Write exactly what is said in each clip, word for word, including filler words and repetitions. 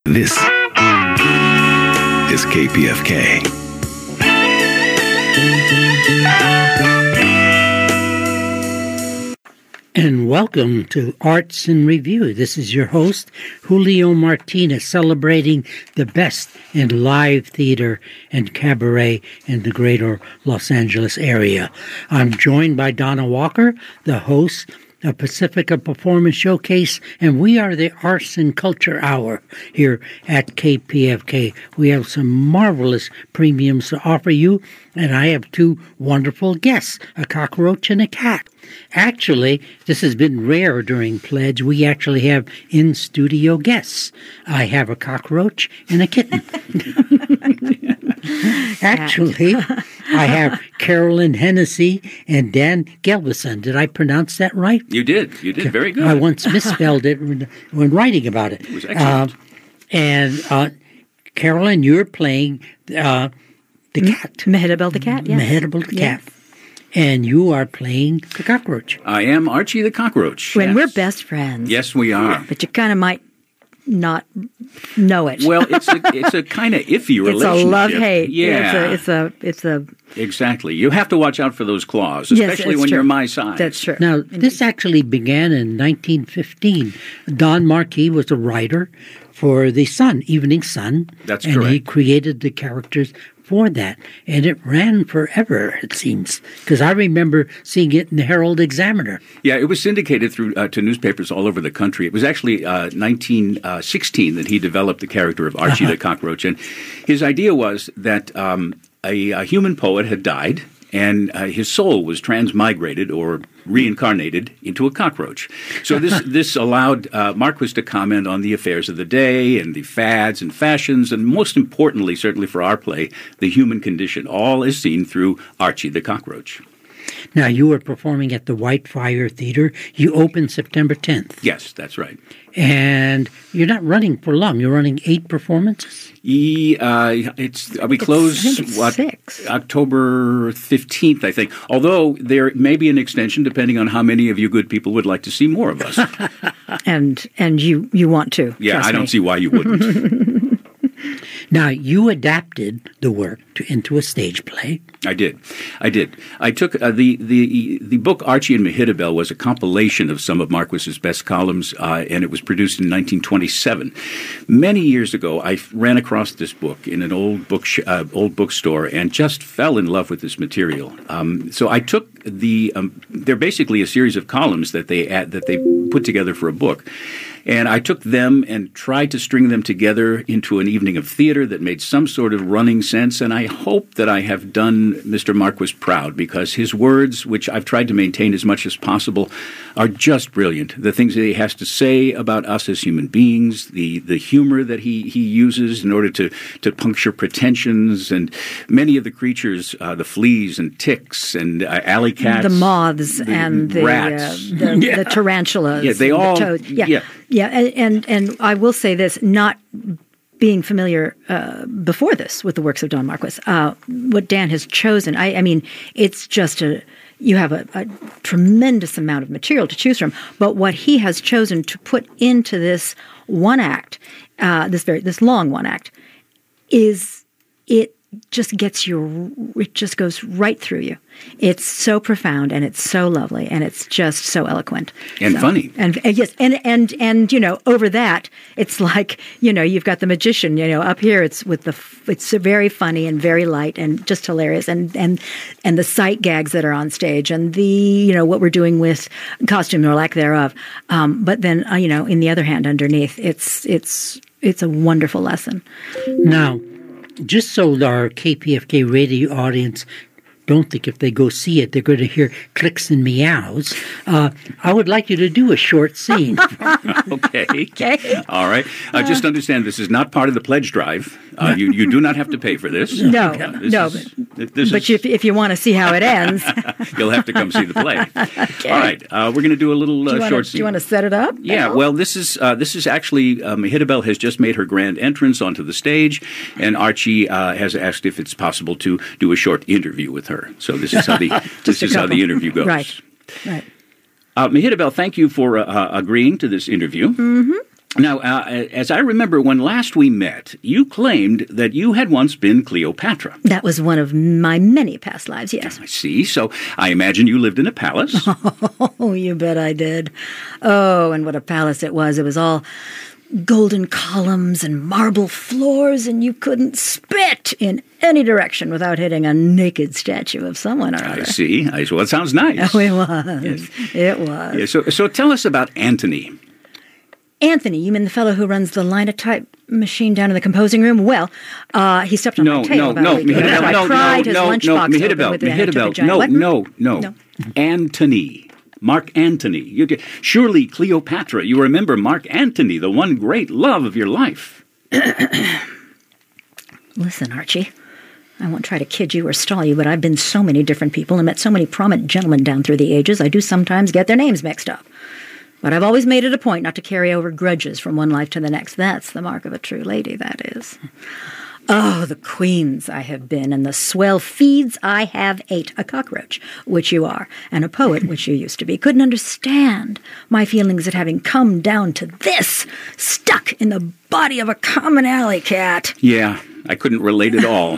This is K P F K. And welcome to Arts in Review. This is your host, Julio Martinez, celebrating the best in live theater and cabaret in the greater Los Angeles area. I'm joined by Donna Walker, the host of Pacifica Performance Showcase, and we are the Arts and Culture Hour here at K P F K. We have some marvelous premiums to offer you, and I have two wonderful guests, a cockroach and a cat. Actually, this has been rare during Pledge. We actually have in-studio guests. I have a cockroach and a kitten. Actually, I have Carolyn Hennessy and Dan Gelbison. Did I pronounce that right? You did. You did. Very good. I once misspelled it when, when writing about it. It was excellent. Uh, and uh, Carolyn, you're playing uh, the cat. Mehetabel the cat, yes. Mehetabel the yes. cat. And you are playing the cockroach. I am Archie the cockroach. When yes. we're best friends. Yes, we are. But you kind of might not know it. Well, it's a it's a kind of iffy relationship. It's a love-hate. Yeah. It's a, it's a, it's a... Exactly. You have to watch out for those claws, Yes, especially it's when true. you're my size. That's true. Now, Indeed. this actually began in nineteen fifteen. Don Marquis was a writer for the Sun, Evening Sun. That's and correct. And he created the characters for that. And it ran forever, it seems, because I remember seeing it in the Herald Examiner. Yeah, it was syndicated through uh, to newspapers all over the country. It was actually uh, nineteen sixteen that he developed the character of Archie Uh-huh. the cockroach. And his idea was that um, a, a human poet had died, and uh, his soul was transmigrated or reincarnated into a cockroach. So this this allowed uh, Marquis to comment on the affairs of the day and the fads and fashions, and most importantly, certainly for our play, the human condition, all is seen through Archie the cockroach. Now, you were performing at the Whitefire Theater. You opened September tenth. Yes, that's right. And you're not running for long. You're running eight performances? E, uh, it's uh, we It's- close I think it's what, six. October fifteenth, I think. Although there may be an extension depending on how many of you good people would like to see more of us. And and you, you want to. Yeah, trust I don't me. see why you wouldn't. Now, you adapted the work to, into a stage play. I did. I did. I took uh, the, the the book Archie and Mehetabel was a compilation of some of Marquis's best columns, uh, and it was produced in nineteen twenty-seven. Many years ago, I ran across this book in an old book sh- uh, old bookstore and just fell in love with this material. Um, so I took the um, they're basically a series of columns that they add, that they put together for a book. And I took them and tried to string them together into an evening of theater that made some sort of running sense. And I hope that I have done Mister Marquis proud, because his words, which I've tried to maintain as much as possible, are just brilliant. The things that he has to say about us as human beings, the, the humor that he, he uses in order to, to puncture pretensions, and many of the creatures, uh, the fleas and ticks and uh, alley cats. The moths the and the, rats. Uh, the, Yeah. the tarantulas. Yeah, they and all- The toads. Yeah. yeah. Yeah, and, and, and I will say this, not being familiar uh, before this with the works of Don Marquis, uh, what Dan has chosen, I, I mean, it's just a, you have a, a tremendous amount of material to choose from, but what he has chosen to put into this one act, uh, this very, this long one act, is it just gets you, it just goes right through you. It's so profound and it's so lovely and it's just so eloquent. And So- funny. And, and yes, and, and, and, you know, over that, it's like, you know, you've got the magician, you know, up here it's with the, it's very funny and very light and just hilarious. And, and, and the sight gags that are on stage and the, you know, what we're doing with costume or lack thereof. Um, but then, uh, you know, in the other hand, underneath, it's, it's, it's a wonderful lesson. Now, just so our K P F K radio audience don't think if they go see it, they're going to hear clicks and meows, uh, I would like you to do a short scene. Okay. Okay. All right. Uh, just understand this is not part of the pledge drive. Uh, you, you do not have to pay for this. No, Uh, this no, is- this But is- if, if you want to see how it ends, you'll have to come see the play. All right. Uh, we're going to do a little uh, do, you short wanna, scene. do you want to set it up? Yeah, Al? well, this is uh, this is actually uh, Mehetabel has just made her grand entrance onto the stage, and Archie uh, has asked if it's possible to do a short interview with her. So this is how the this a is how couple. the interview goes. Right. Right. Uh, Mehetabel, thank you for uh, uh, agreeing to this interview. Mm-hmm. Now, uh, as I remember, when last we met, you claimed that you had once been Cleopatra. That was one of my many past lives, yes. I see. So I imagine you lived in a palace. Oh, you bet I did. Oh, and what a palace it was. It was all golden columns and marble floors, and you couldn't spit in any direction without hitting a naked statue of someone or other. I see. I see. Well, it sounds nice. Oh, it was. Yes. It was. Yeah, so, so tell us about Antony. Anthony, you mean the fellow who runs the linotype machine down in the composing room? Well, uh, he stepped on no, my tail no, about no, a week ago. Mehitable, I no, pried his no, no, lunchbox no, open Mehitable, with the hand of a Mehitable, giant- no, What? no, no, No. Antony. Mark Antony. You, surely Cleopatra, you remember Mark Antony, the one great love of your life. Listen, Archie, I won't try to kid you or stall you, but I've been so many different people and met so many prominent gentlemen down through the ages, I do sometimes get their names mixed up. But I've always made it a point not to carry over grudges from one life to the next. That's the mark of a true lady, that is. Oh, the queens I have been, and the swell feeds I have ate. A cockroach, which you are, and a poet, which you used to be, couldn't understand my feelings at having come down to this, stuck in the body of a common alley cat. Yeah, I couldn't relate at all.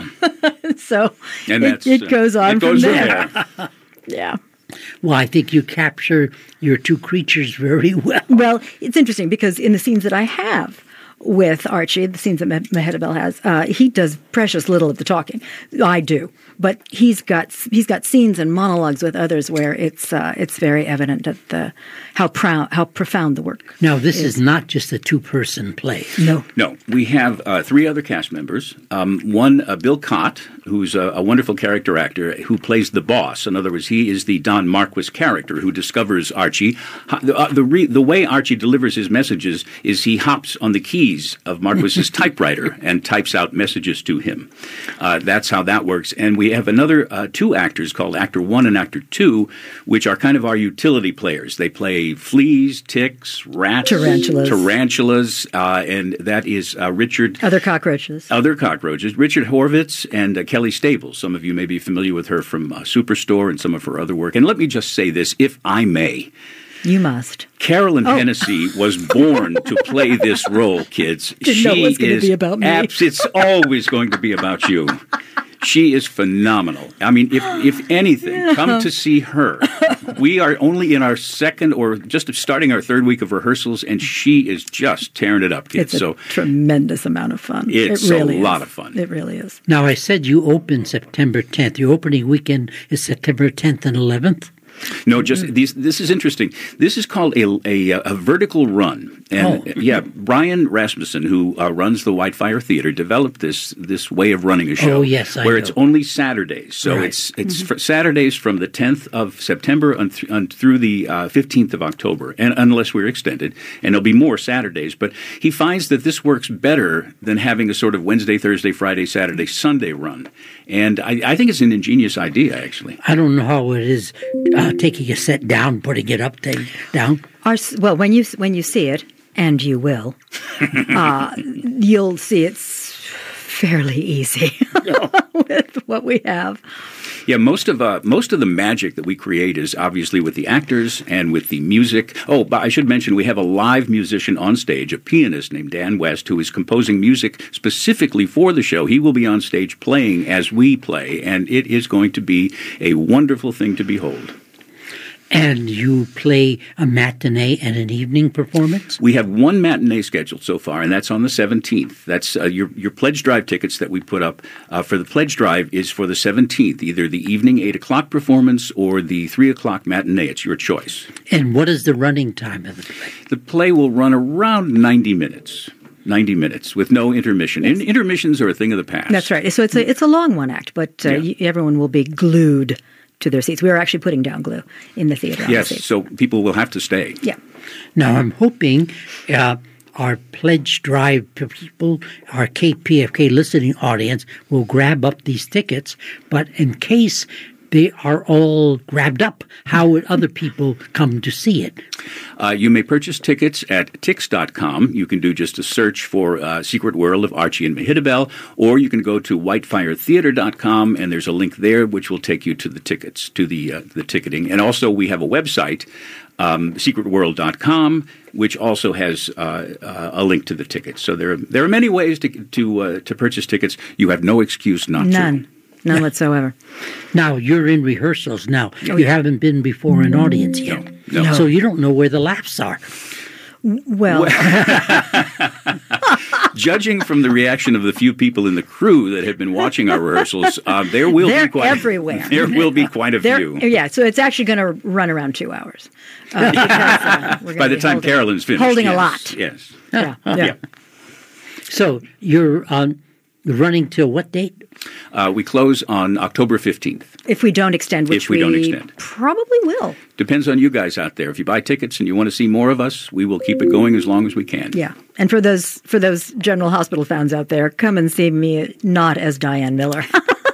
So and it, that's, it goes on it goes from from there. there. Yeah. Well, I think you capture your two creatures very well. Well, it's interesting because in the scenes that I have with Archie, the scenes that Mehitable has, uh, he does precious little of the talking. I do, but he's got he's got scenes and monologues with others where it's uh, it's very evident that the how proud how profound the work. Now, this is. is not just a two-person play. No, No, we have uh, three other cast members. Um, one, uh, Bill Cott, who's a, a wonderful character actor who plays the boss. In other words, he is the Don Marquis character who discovers Archie. Ho- The, uh, the, re- the way Archie delivers his messages is he hops on the keys of Marquis's typewriter and types out messages to him. Uh, that's how that works. And we have another uh, two actors called Actor One and Actor Two, which are kind of our utility players. They play fleas, ticks, rats, Tarantulas. tarantulas, uh, and that is uh, Richard. other cockroaches. Other cockroaches, Richard Horvitz and uh, Kelly Staples. Some of you may be familiar with her from uh, Superstore and some of her other work. And let me just say this, if I may. You must. Carolyn Oh. Hennessy was born to play this role, kids. Didn't she know it was gonna is be about me. abs- it's always going to be about you. She is phenomenal. I mean, if if anything, come to see her. We are only in our second or just starting our third week of rehearsals, and she is just tearing it up, kids. It's a So tremendous amount of fun. It's it really a lot is. of fun. It really is. Now, I said you open September tenth. Your opening weekend is September tenth and eleventh. No, just these. This is interesting. This is called a a, a vertical run, and Oh. yeah, Brian Rasmussen, who uh, runs the Whitefire Theater, developed this this way of running a show. Oh, yes, I where know. it's only Saturdays. So Right. it's it's fr- Saturdays from the tenth of September on th- on through the uh, fifteenth of October, and unless we're extended, and there'll be more Saturdays. But he finds that this works better than having a sort of Wednesday, Thursday, Friday, Saturday, Sunday run, and I, I think it's an ingenious idea, actually. I don't know how it is uh, taking a set down, putting it up, take down. Our, well, when you when you see it, and you will, uh, you'll see it's fairly easy with what we have. Yeah, most of uh, most of the magic that we create is obviously with the actors and with the music. Oh, but I should mention we have a live musician on stage, a pianist named Dan West, who is composing music specifically for the show. He will be on stage playing as we play, and it is going to be a wonderful thing to behold. And you play a matinee and an evening performance? We have one matinee scheduled so far, and that's on the seventeenth. That's uh, your your pledge drive tickets that we put up uh, for the pledge drive is for the seventeenth, either the evening eight o'clock performance or the three o'clock matinee. It's your choice. And what is the running time of the play? The play will run around ninety minutes. ninety minutes with no intermission. And intermissions are a thing of the past. That's right. So it's a it's a long one act, but uh, Yeah. y- everyone will be glued to their seats. We are actually putting down glue in the theater. On Yes, the seats. so people will have to stay. Yeah. Now, I'm hoping uh, our pledge drive people, our K P F K listening audience, will grab up these tickets. But in case they are all grabbed up, how would other people come to see it? Uh, you may purchase tickets at tix dot com. You can do just a search for uh, Secret World of Archie and Mehitabel, or you can go to whitefire theater dot com, and there's a link there which will take you to the tickets, to the uh, the ticketing. And also we have a website, um, secret world dot com, which also has uh, uh, a link to the tickets. So there are, there are many ways to to, uh, to purchase tickets. You have no excuse not None. to. None whatsoever. Now, you're in rehearsals now. Oh, you yeah. haven't been before an audience yet. No, no. So you don't know where the laughs are. Well, Judging from the reaction of the few people in the crew that have been watching our rehearsals, uh, there will they're be quite everywhere. There will be quite a They're- few. Yeah, so it's actually going to run around two hours. Uh, because, uh, we're gonna By the be time holding, Carolyn's finished, holding yes, a lot. Yes. Yeah, yeah. Yeah. So you're um, running till what date? Uh, we close on October fifteenth. If we don't extend, which If we don't extend. probably will. Depends on you guys out there. If you buy tickets and you want to see more of us, we will keep it going as long as we can. Yeah, and for those for those General Hospital fans out there, come and see me not as Diane Miller.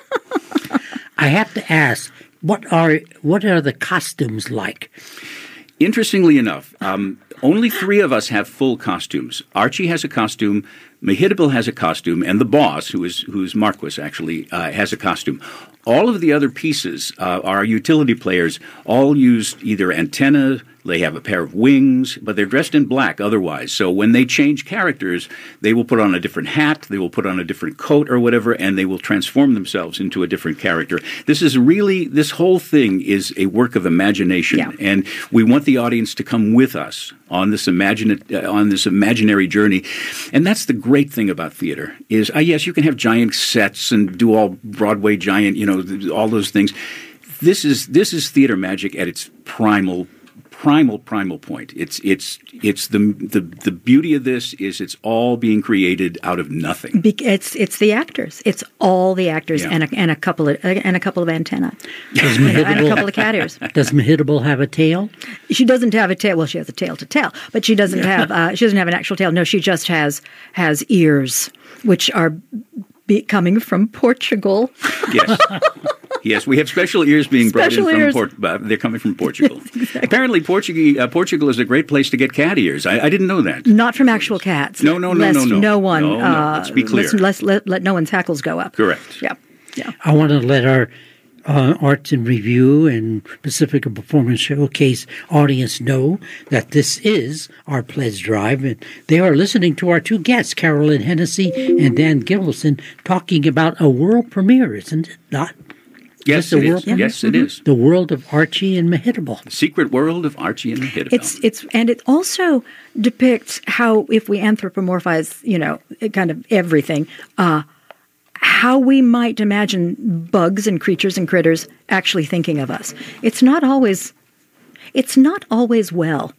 I have to ask, what are what are the costumes like? Interestingly enough, um, only three of us have full costumes. Archie has a costume, Mehitabel has a costume, and the boss, who is who's Marquis, actually, uh, has a costume. All of the other pieces, uh, our utility players, all used either antenna, they have a pair of wings, but they're dressed in black otherwise. So when they change characters, they will put on a different hat, they will put on a different coat or whatever, and they will transform themselves into a different character. This is really, this whole thing is a work of imagination, Yeah. and we want the audience to come with us on this imagine uh, on this imaginary journey. And that's the great thing about theater is, uh, yes, you can have giant sets and do all Broadway giant, you know, th- all those things. This is this is theater magic at its primal primal primal point. It's it's it's the the the beauty of this is it's all being created out of nothing. Be- it's it's the actors. It's all the actors Yeah. and a, and a couple of and a couple of antennae Does and, a, and a Mehitabel, couple of cat ears. does Mehitabel have a tail? She doesn't have a tail. Well, she has a tail to tell, but she doesn't have uh, she doesn't have an actual tail. No, she just has has ears, which are be- coming from Portugal. Yes. Yes, we have special ears being Special brought in ears. from Port- uh, they're coming from Portugal. Apparently, Portuguese, uh, Portugal is a great place to get cat ears. I, I didn't know that. Not from actual cats. No, no, no, lest no, no. No one. No, no. Uh, Let's be clear. Let's, let's let, let no one's hackles go up. Correct. Yeah. Yeah. I want to let our uh, Arts and Review and Pacifica Performance Showcase audience know that this is our pledge drive, and they are listening to our two guests, Carolyn Hennessy and Dan Gilson, talking about a world premiere, isn't it not? Yes, Is this it a world is. premiere? Yes, it is. The world of Archie and Mehitabel. Secret World of Archie and Mehitabel. It's it's and it also depicts how if we anthropomorphize, you know, kind of everything, uh, how we might imagine bugs and creatures and critters actually thinking of us. It's not always. It's not always well.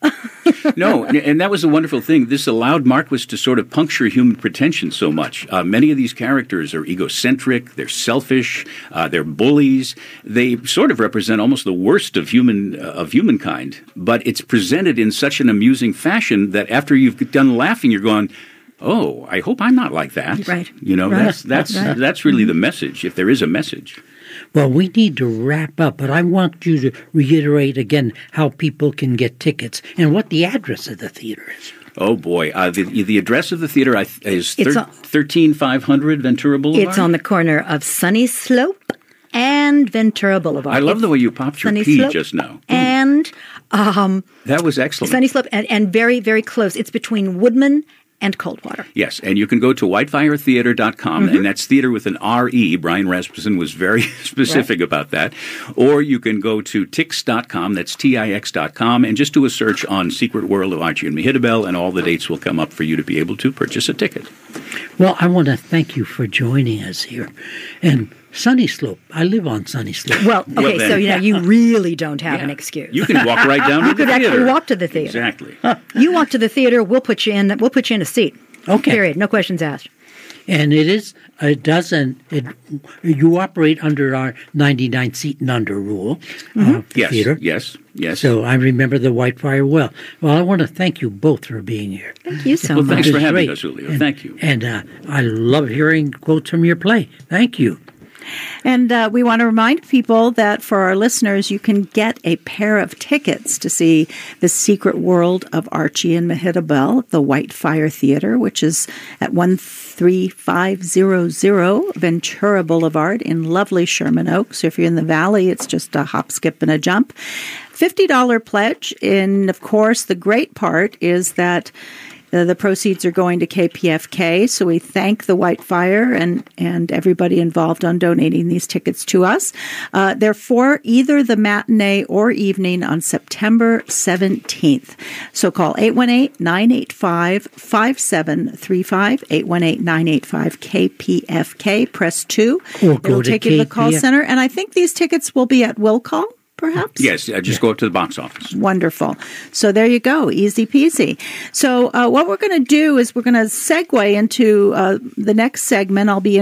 No, and that was the wonderful thing. This allowed Marquis to sort of puncture human pretension so much. Uh, many of these characters are egocentric, they're selfish, uh, they're bullies. They sort of represent almost the worst of human uh, of humankind. But it's presented in such an amusing fashion that after you've done laughing, you're going, "Oh, I hope I'm not like that." Right. You know, Right. that's that's Right. that's really the message, if there is a message. Well, we need to wrap up, but I want you to reiterate again how people can get tickets and what the address of the theater is. Oh boy, uh, the the address of the theater I th- is It's thir- on- thirteen five hundred Ventura Boulevard. It's on the corner of Sunny Slope and Ventura Boulevard. I love It's the way you popped your Sunny P Slope just now. And um, That was excellent. Sunny Slope and, and very, very close. It's between Woodman and Coldwater. Yes, and you can go to whitefire theater dot com, Mm-hmm. and that's theater with an R E. Brian Rasmussen was very specific Right. about that. Or you can go to tix dot com, that's T I X dot com, and just do a search on Secret World of Archie and Mehitabel, and all the dates will come up for you to be able to purchase a ticket. Well, I want to thank you for joining us here. And Sunny Slope, I live on Sunny Slope. Well, okay, Well, then- so you know you really don't have Yeah. an excuse. You can walk right down to You the could theater. actually walk to the theater. Exactly. You walk to the theater, we'll put you in. We'll put you in a seat. Okay. Period. No questions asked. And it is, it doesn't, it, you operate under our ninety-nine seat and under rule Mm-hmm. of the Yes, theater. yes, yes. So I remember the Whitefire well. Well, I want to thank you both for being here. Thank you so Well, much. thanks It for was having great. us, Julio. And- Thank you. And uh, I love hearing quotes from your play. Thank you. And uh, we want to remind people that for our listeners, you can get a pair of tickets to see The Secret World of Archie and Mehitabel at the White Fire Theater, which is at one three five zero zero Ventura Boulevard in lovely Sherman Oaks. So if you're in the Valley, it's just a hop, skip, and a jump. fifty dollars pledge. And, of course, the great part is that Uh, the proceeds are going to K P F K, so we thank the White Fire and, and everybody involved on donating these tickets to us. Uh, they're for either the matinee or evening on September seventeenth. So call eight one eight, nine eight five, five seven three five, eight one eight, nine eight five, K P F K, press two. Or go It'll to take you to the call K P F center, and I think these tickets will be at Will Call. Perhaps? Yes, uh, just go up to the box office. Wonderful. So there you go. Easy peasy. So uh, what we're going to do is we're going to segue into uh, the next segment. I'll be